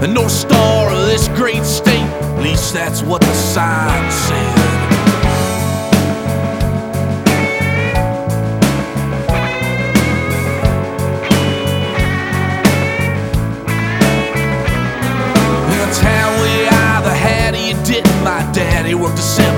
the North Star of this great state. At least that's what the sign said. In a town we either had or you didn't. My daddy worked a